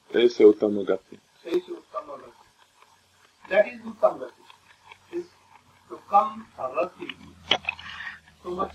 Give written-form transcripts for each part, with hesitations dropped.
Ese Uttama Gati. That is Uttama Gati. Is to come Rati, so much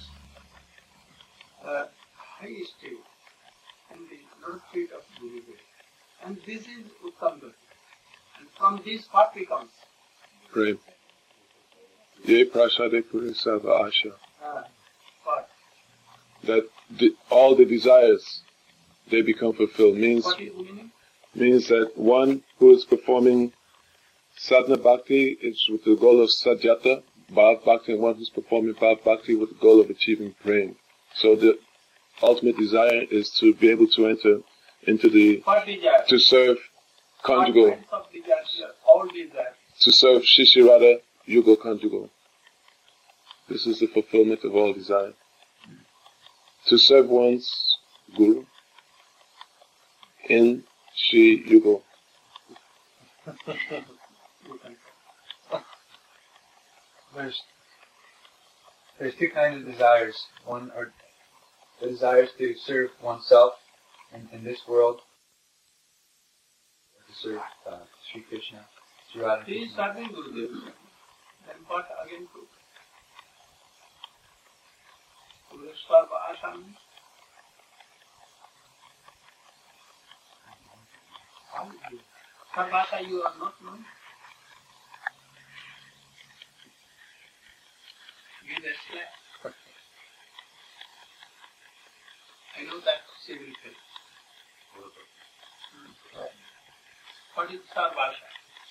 high state and the low state of Gurudev. And this is Uttama Gati. And from this what becomes? Prem. Ye prasade purisava asha. What? That all the desires, they become fulfilled. What is the meaning? Means that one who is performing sadhana bhakti is with the goal of sadhyata, bhav bhakti, and one who's performing bhav bhakti with the goal of achieving prem. So the ultimate desire is to be able to enter into the, to serve conjugal, Of desires here, all desires. to serve Shishirada Yugal conjugal. This is the fulfillment of all desire. To serve one's guru in Shri Yugal. There's two kinds of desires. One are the desires to serve oneself in this world, to serve Sri Krishna, Sri Radha. He is serving Gurudev. Then what again to? Sarva Asha means? Sarva Asha you are not knowing? Give a slap. I know that she will fail. What is Sarva Asha?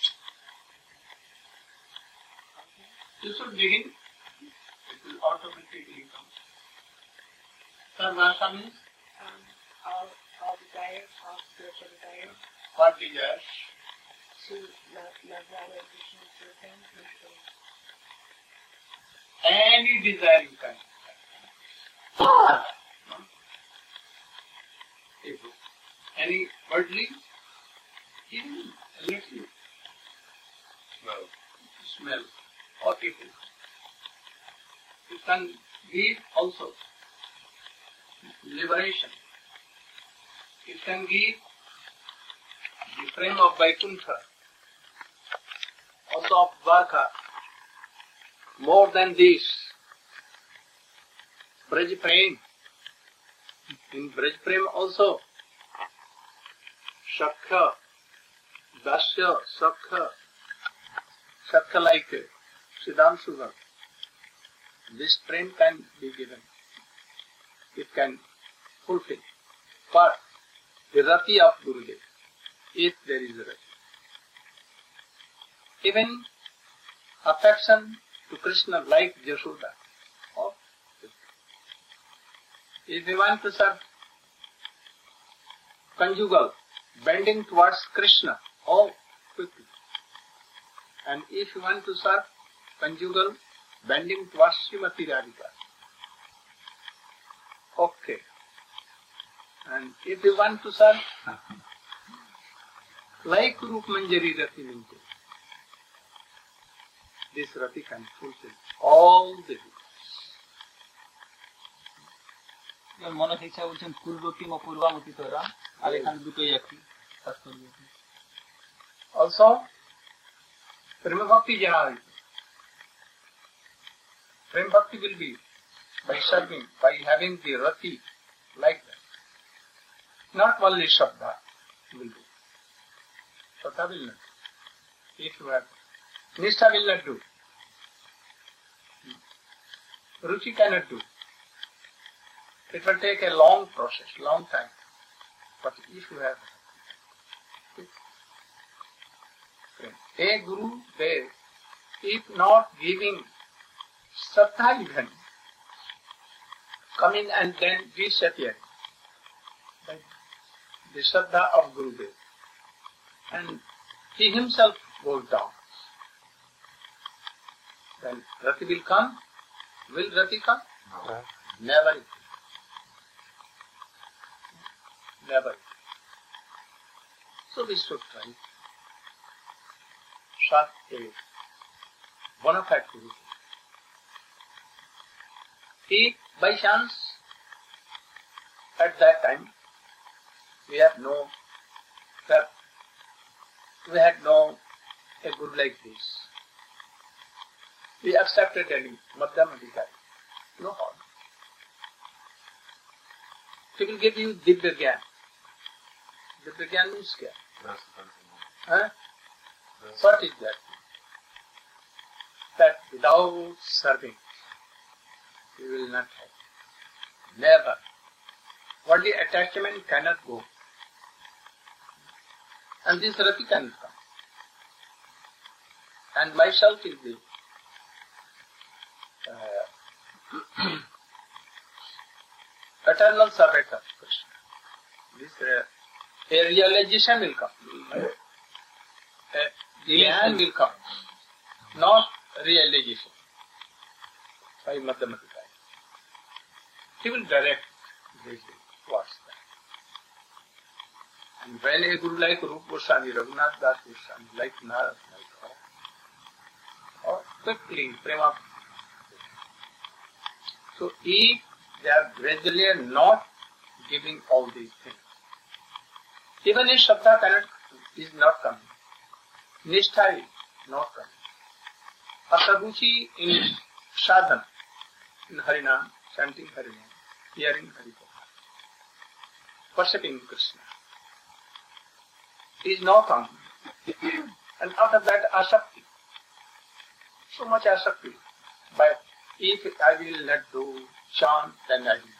You should begin. It will automatically come. Sarva Asha means? All desires, all spiritual desires. What desires? To love Radha and Krishna, serve them, Any desire you can. Any worldly, even electric, smell, or people. You can give also liberation. You can give the frame of Vaikuntha, also of Dwarka. More than this, Braj Prem. In Braj Prem also, Shakha, Dasya, Shakha like Siddhanshuva. This Prem can be given. It can fulfill. But the Rati of Gurudev, if there is a Rati. Even affection to Krishna like Jashoda. Or if you want to serve conjugal, bending towards Krishna, quickly. And if you want to serve conjugal, bending towards Srimati Radhika, okay. And if you want to serve like Rup Manjari Rati Mintu, this Rati can fulfill all the desires. মনে ইচ্ছা বলছেন পূর্বতী ও পূর্বামতি তোরা আর এখানে দুটোই একই Also, Prema Bhakti Jahari. Prema Bhakti will be by serving, by having the Rati like that. Not only Shabda will do. Shabda will not do. If you have Nishtha will not do. Ruchi cannot do. It will take a long process, long time. But if you have a Guru Dev, if not giving Shraddha even, come in and then disappear. The Shraddha of Guru Dev. And he himself goes down. Then Rati will come. Will Rati come? No. Never. Never. So we should try. Sat a bona fide Guru. If by chance at that time we have no that we had known a guru like this. We accepted any Madhyama Adhikari. No harm. He will give you Divya Gyan. Divya Gyan means Gyan. Huh? What is that? That without serving, you will not have. Never. Worldly attachment cannot go. And this rati cannot come. And myself is the eternal servant of Krishna. This a realization will come. A jnana will come. Not realization. By mathematics. He will direct this towards that. And when a guru like Rupa Goswami, Raghunath Das Goswami, like Narad, like or quickly, prema. So if they are gradually not giving all these things, even if Shabda is not coming, Nishtha is not coming, Asaruchi in sadhana, in Harinam, chanting Harinam, hearing Harikatha, worshipping Krishna, is not coming. And after that, asakti. So much asakti. But if I will not do chant, then I will die.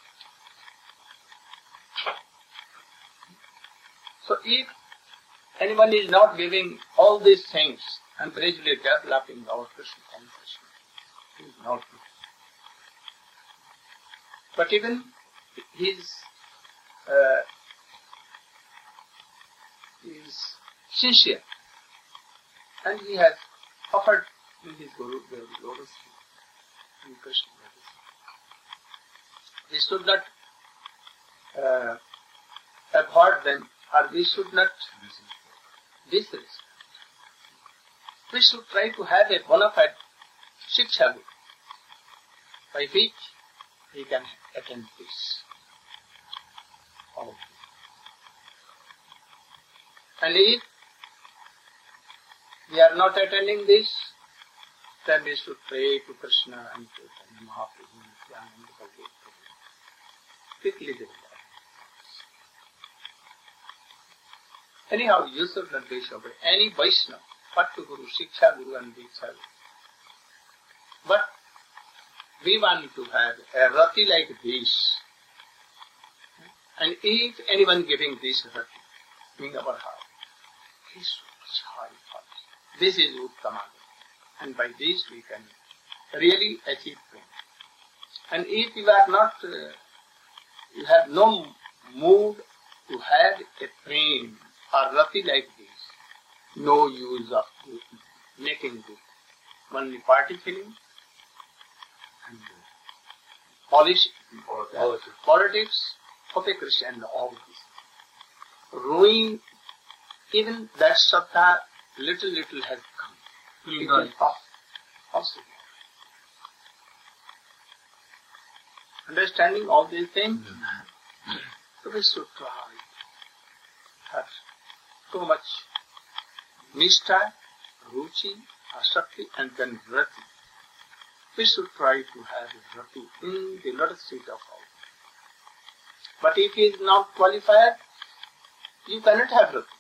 So if anyone is not giving all these things and gradually developing our Krishna consciousness, it is not good. But even his is sincere, and he has offered in his Guru the lotus feet in Krishna. We should not abhor them, or we should not disrespect. We should try to have a bona fide Shiksha Guru, by which he can attain peace. All. And if we are not attending this, then we should pray to Krishna and to Mahaprabhu, Nityananda Bhagavan. Quickly they will die. Anyhow, you should not disobey any Vaishnava, Pattu Guru, Shiksha Guru and Diksha Guru. But we want to have a rati like this. And if anyone giving this rati in our heart, he should high thoughts. This is Uttama. And by this we can really achieve prema. And if you are not, you have no mood to have a prema or rati like this, no use of making good. Only party feeling and politics, hypocrisy and all this. Ruin, even that sattva, little has come. It is possible. Understanding all these things, so we should try have so much nishtha, ruchi, asakti and then rati. We should try to have rati in the lotus feet of all. But if he is not qualified, you cannot have rati.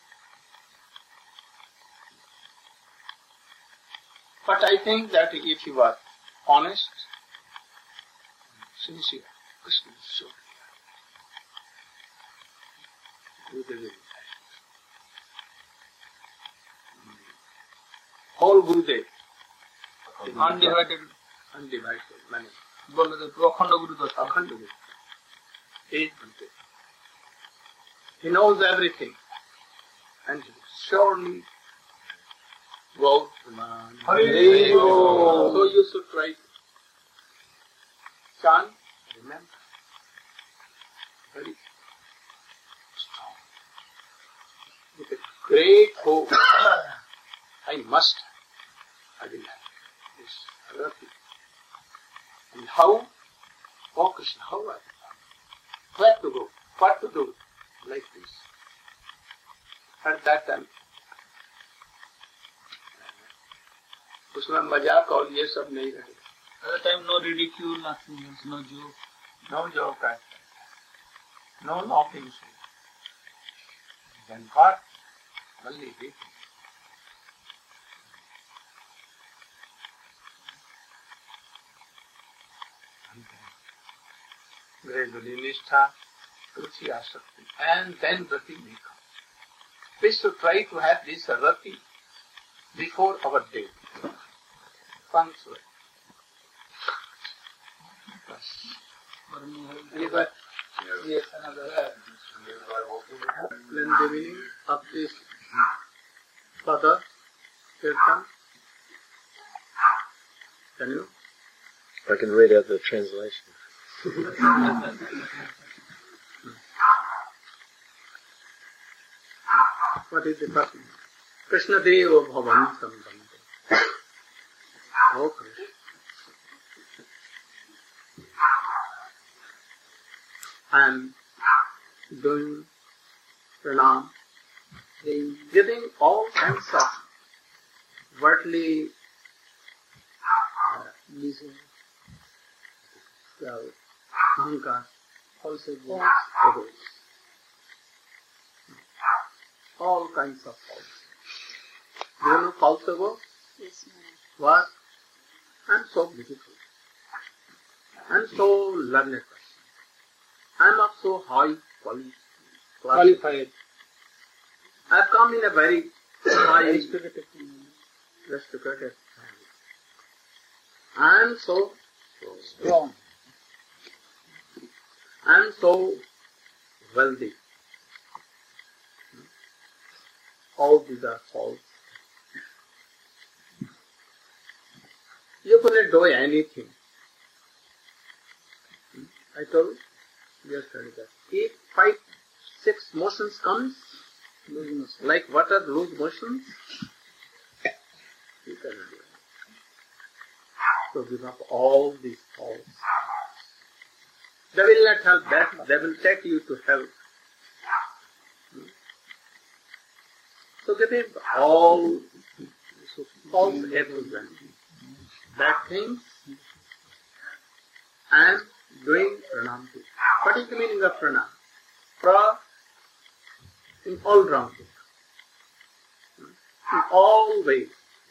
But I think that if you are honest, sincere, Krishna is so clear. Whole Gurudev, undivided money. Akhanda Guru is Gurudev. He knows everything, and he surely goes to man. So you should try to chant, remember, very strong, with a great hope. I will have this rati. And how? Oh Krishna, how I where to go? What to do? Like this. At that time, उसमें मजाक और ये सब नहीं रहेगा. At that time, no ridicule, nothing else, no joke. No joke, no laughing. Then what? Only this. Gradually nishtha, ruchi asakti, and then rati may come. We should try to have this rati before our death. Punctual. Anybody? Yes, another. Then the meaning of this pada, kirtan. Can you? I can read out the translation. What is the first one? Krishna Deva Bhavantam Bhante. Oh Krishna. I am doing pranam, giving all kinds of worldly ahankar, also egos. All kinds of false. Do you know false ego? Yes, ma'am. What? I am so beautiful. I am so learned person. I am of so high qualified. I have come in a very high respected family. I am so strong. I am so wealthy. All these are false. You couldn't do anything. I told you yesterday that if 5, 6 motions comes, like water lose motions, you cannot do it. So give up all these faults. They will not help that, they will take you to hell. So give him all false evidence, bad things, and doing pranam. What is the meaning of pranam? Pra in all round, in all ways.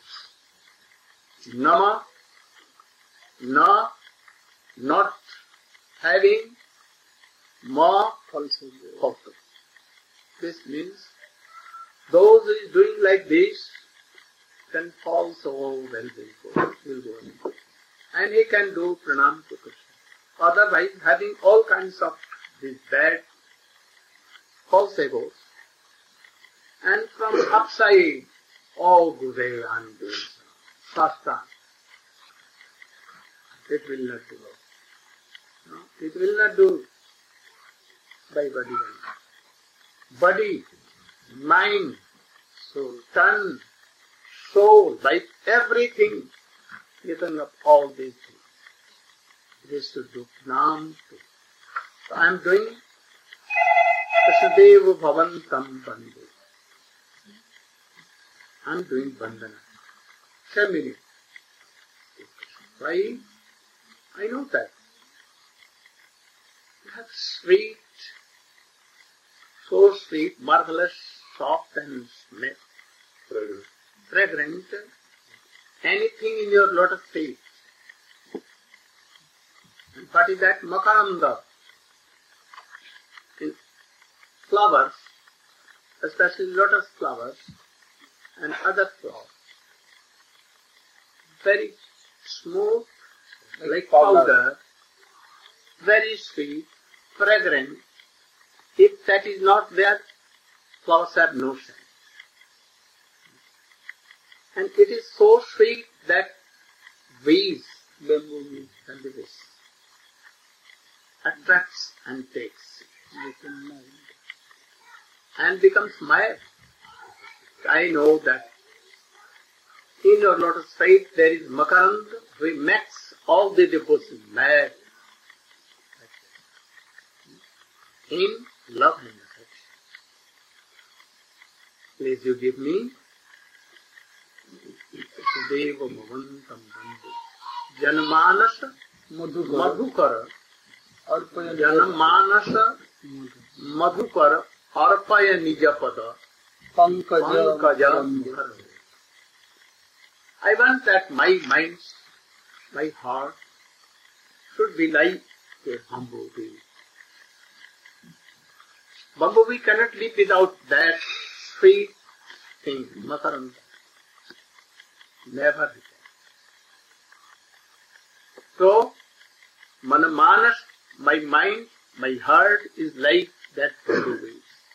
Nama, na, not having, ma, false. This means those who is doing like this, then false all will go. And he can do pranam to Krishna. Otherwise, having all kinds of these bad false egos, and from upside, oh Gurudev, I am doing Shastra. It will not do. No, it will not do by body. Body, mind, soul, tongue, soul, life, everything, given up all these things. It is to do pranam to. So I am doing Krishnadeva Bhavantam Bandhu. I am doing bandhana. 10 minutes. Why? I know that. You have sweet, so sweet, marvelous, soft and smell, fragrant, anything in your lotus feet. And what is that? Makaranda. In flowers, especially lotus flowers and other flowers, very smooth, like powder, very sweet, fragrant. If that is not there, flowers have no scent. And it is so sweet that bees, bamboo bees, and the bees attracts and takes and becomes mad. I know that in your lotus feet there is makarand, which makes all the devotees mad. In love and affection. please you give me Deva Bhavantam Bandhu. Janmanas Madhukara. Janmanas Madhukara Arpaya Nijapada. Pankajam. I want that my mind, my heart should be like a bumblebee. Bumblebee cannot live without that sweet thing, makaranda. Never be. So, Manamanas, my mind, my heart is like that bumblebee.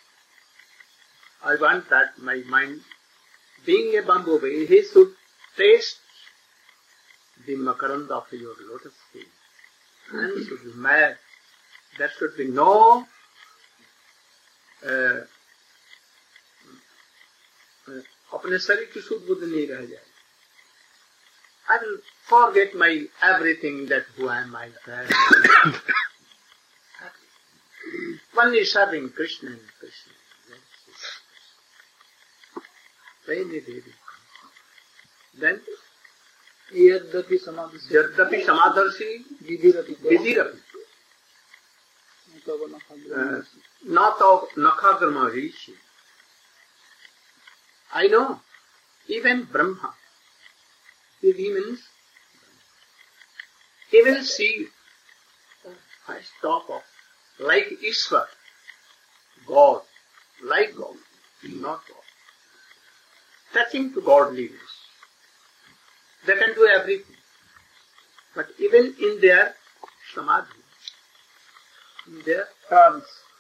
I want that my mind, being a bumblebee, he should taste the makaranda of your lotus feet. And should be mad. There should be no अपने शरीर की शुद्ध बुद्ध नहीं रह जाए. I will forget my everything, that who am I, only serving Krishna and Krishna. Very, very. Then यद्यपि समादर्शी विधिरपि not of Nakhagrama Rishi. I know, even Brahma, he means, he will see first top of, like Ishwar, God, like God, not God. Touching to godliness. They can do everything. But even in their samadhi, in their trance,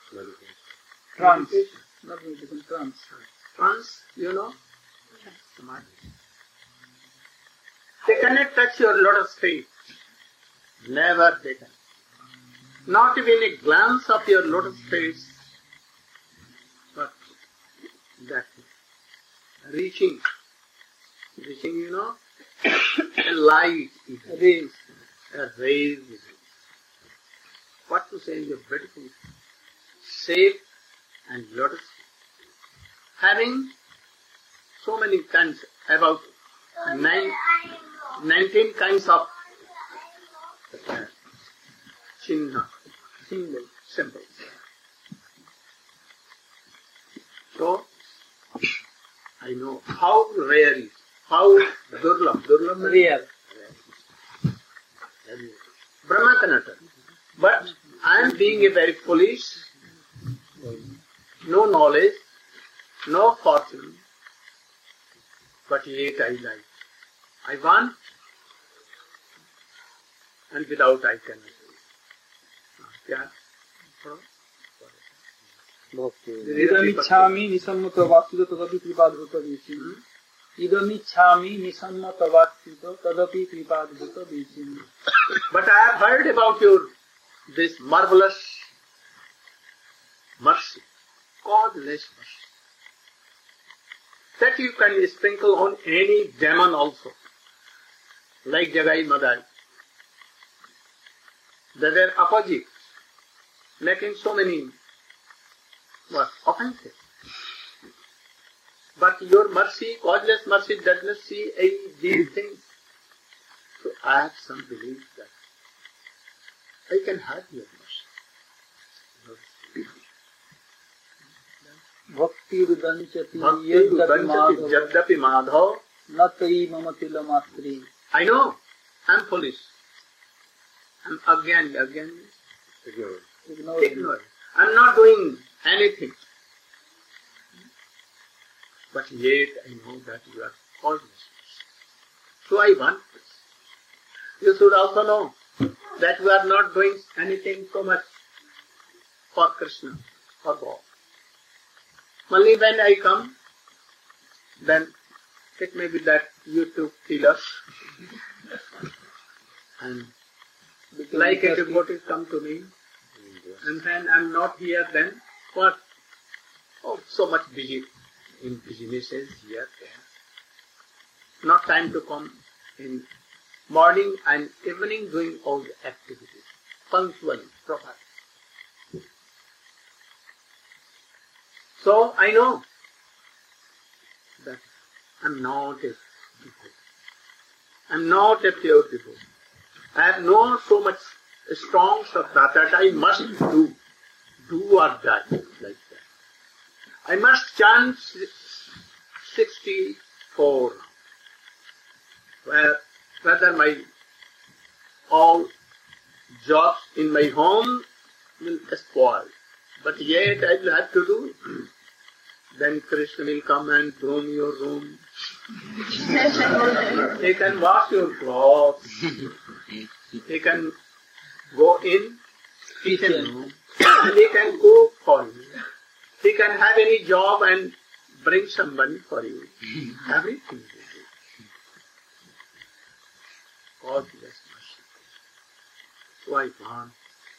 you know, samadhi. They cannot touch your lotus feet. Never they can. Not even a glance of your lotus face, but that reaching, you know, a light, a rays. What to say, your beautiful shape and lotus, having so many kinds, about 19 kinds of symbols. So, I know how rare is, how durlabh, real. Brahma cannot touch. But I am being a very foolish, no knowledge, no fortune, but yet I like. I want, and without I cannot do it. Idamichhami nisammatavatsuto tadapi kripadbhuta vichin. Idamichhami nisammatavatsuto tadapi kripadbhuta vichin. But I have heard about this marvelous mercy, godless mercy, that you can sprinkle on any demon also, like Jagai Madai. They were opposites, making so many offenses. But your mercy, godless mercy, does not see these things. So I have some belief that I can have your mercy. Bhakti rudanchati yaddapi madhav natri mamatila matri. I know, I'm foolish. I'm again ignorant. I'm not doing anything. But yet I know that you are godless. So I want this. You should also know that we are not doing anything so much for Krishna, for God. Only when I come, then it may be that you two feel us. And like a devotee come to me, and when I'm not here, then what? Oh, so much busy in businesses here, there. Not time to come in morning and evening doing all the activities, punctually, properly. So I know that I'm not a devotee. I'm not a pure devotee. I have no so much strong sattva that I must do or die like that. I must chant 64, whether my all jobs in my home will spoil, but yet I will have to do. Then Krishna will come and broom your room. He can wash your clothes. He can go in kitchen room. And he can cook for you. He can have any job and bring some money for you. Everything will do. God bless mercy. So I want.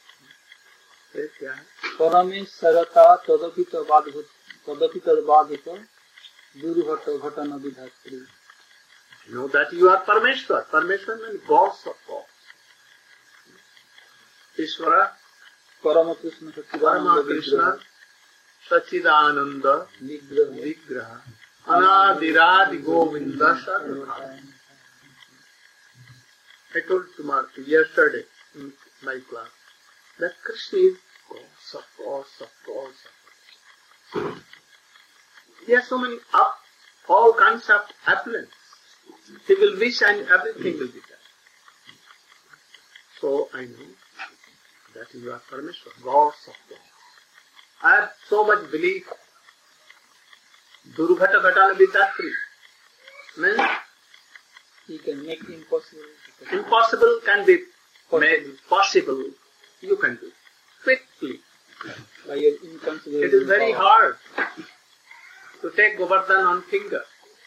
परमेश्वरता तदपि तद्बाधित दुर्घट घटन Vidhatri. Know that you are Parmeshwar. Parmeshwar means gods of gods. Ishvara, परम Krishna Parama Krishna, Sachidananda, Vigraha, Anadiradi Govinda Sarvabhava. I told yesterday in my class that Krishna is gods of gods of gods of gods. There are so many all kinds of affluence. He will wish and everything will be done. So I know that you are Parmeshwar, gods of gods. I have so much belief. Durghata Ghatana Vidatri means he can make impossible. Impossible can be made possible. You can do quickly. By your inconceivable It is very power. hard to take Govardhan on finger.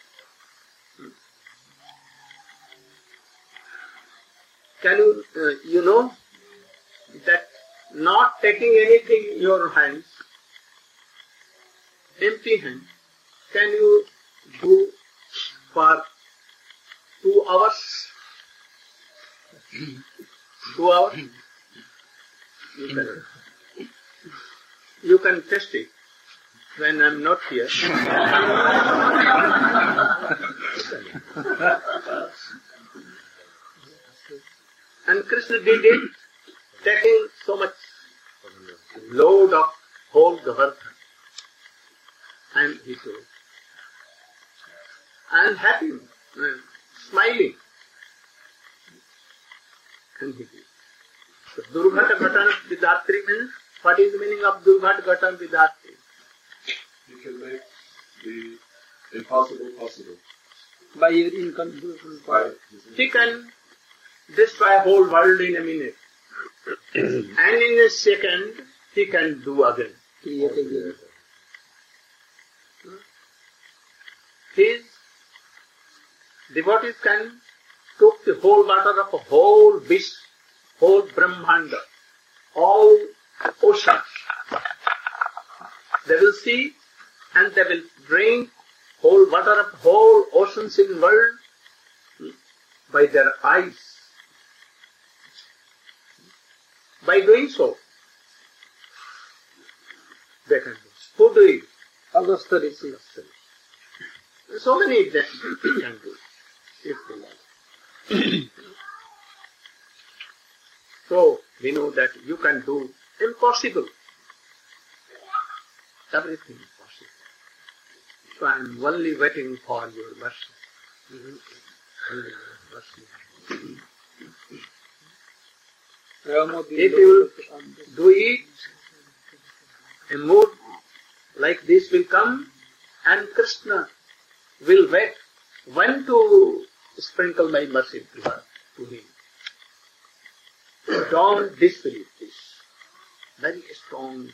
Can you know that not taking anything in your hands, empty hand, can you do for 2 hours? 2 hours? You can test it when I'm not here. And Krishna did it, taking so much load of whole Govardhan. And he told, and happy, smiling. And he did. So Durghata Ghatana Vidatri means, what is the meaning of Durghata Ghatana Vidatri? You can make the impossible possible. By your inconceivable power. He can destroy a whole world in a minute. And in a second, he can do again. Create again. His devotees can took the whole water of a whole Vish, whole Brahmanda, all oceans. They will see and they will drink whole water of whole oceans in world by their eyes. By doing so, they can do. Who do it? Augusta Rishi. So many they can do, if they like. So, we know that you can do impossible. Everything is possible. So I am only waiting for your mercy. Only your mercy. If you do it, a mood like this will come and Krishna will wait when to sprinkle my mercy to him. Don't disbelieve this. Very strong belief.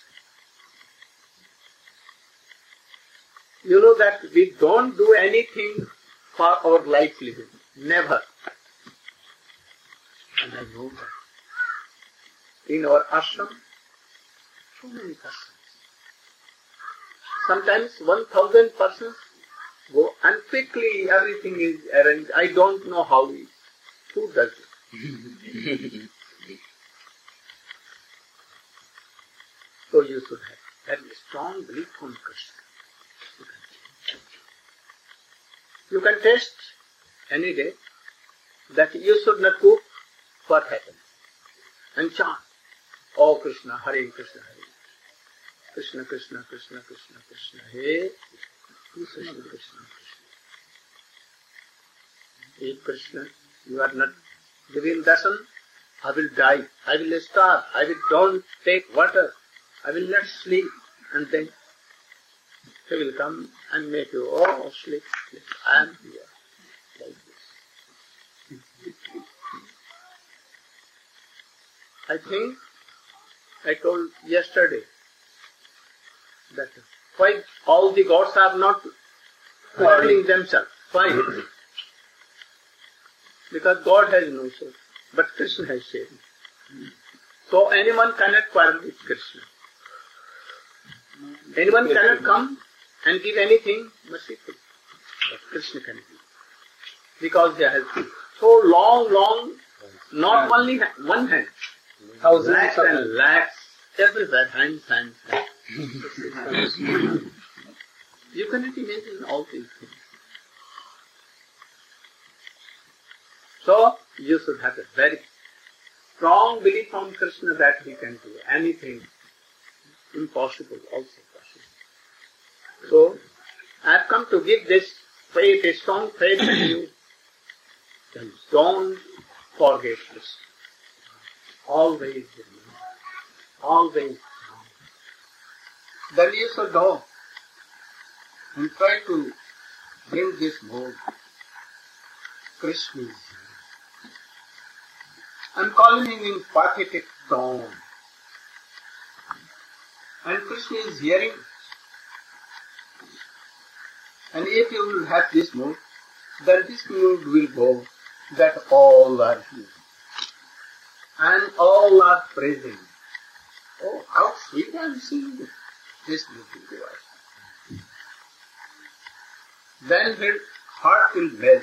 You know that we don't do anything for our life living. Never. And I know that. In our ashram, so many persons. Sometimes 1,000 persons go and quickly everything is arranged. I don't know how it is. Who does it? So you should have very strong belief on Krishna. You can taste any day that you should not cook for happiness. And chant, Oh Krishna, Hare Krishna, Hare Krishna, Krishna, Krishna, Krishna, Krishna, Hare Krishna, Krishna, Krishna. Hey Krishna, you are not giving darshan, I will die, I will starve, I will don't take water, I will not sleep, and then he will come and make you, oh, sleep, sleep. I am here, like this. I think I told yesterday that why all the gods are not quarreling themselves. Why? Because God has no soul, but Krishna has shared. So anyone cannot quarrel with Krishna. Anyone cannot come and give anything merciful, but Krishna can give. Because they have so long, not only one hand, thousands and lakhs, everywhere, hands. You cannot imagine all these things. So, you should have a very strong belief on Krishna that he can do anything. Impossible, also possible. So, I have come to give this faith, a strong faith in you. Then don't forget this. Always remember. Always. Then you should go and try to bring this mode. Krishna is here. I'm calling him in pathetic tone. And Krishna is hearing. And if you will have this mood, then this mood will go that all are here. And all are praising. Oh, how sweet I am seeing this beautiful device. Then his heart will melt.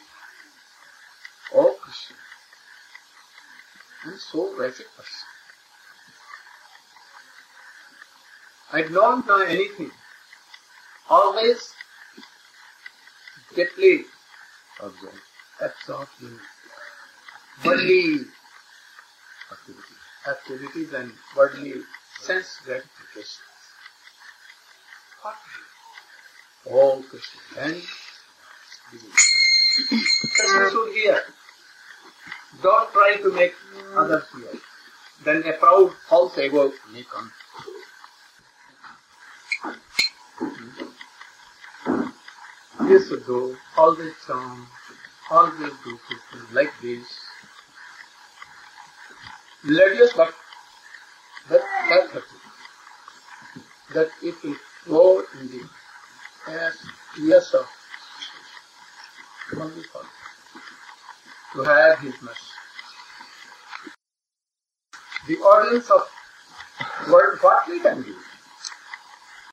Oh Krishna, I am so wretched person. I don't know anything. Always deeply absorbed in worldly activities and worldly sense gratifications. What? Oh Krishna, then Krishna should hear. Don't try to make others hear. Then a proud false ego may come. You should go, always chant, always do things like this. Melodious, but that's the thing. That it will flow in the ears of only God to have His mercy. The audience of world, what we can do?